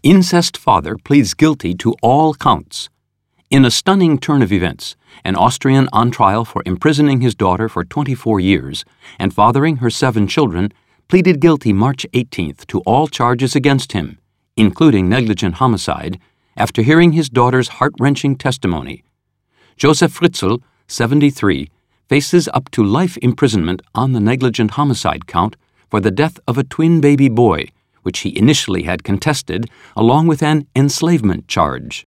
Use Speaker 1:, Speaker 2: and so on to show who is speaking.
Speaker 1: Incest father pleads guilty to all counts. In a stunning turn of events, an Austrian on trial for imprisoning his daughter for 24 years and fathering her 7 children pleaded guilty March 18th to all charges against him, including negligent homicide, after hearing his daughter's heart-wrenching testimony. Joseph Fritzl, 73, faces up to life imprisonment on the negligent homicide count for the death of a twin baby boy, which he initially had contested, along with an enslavement charge.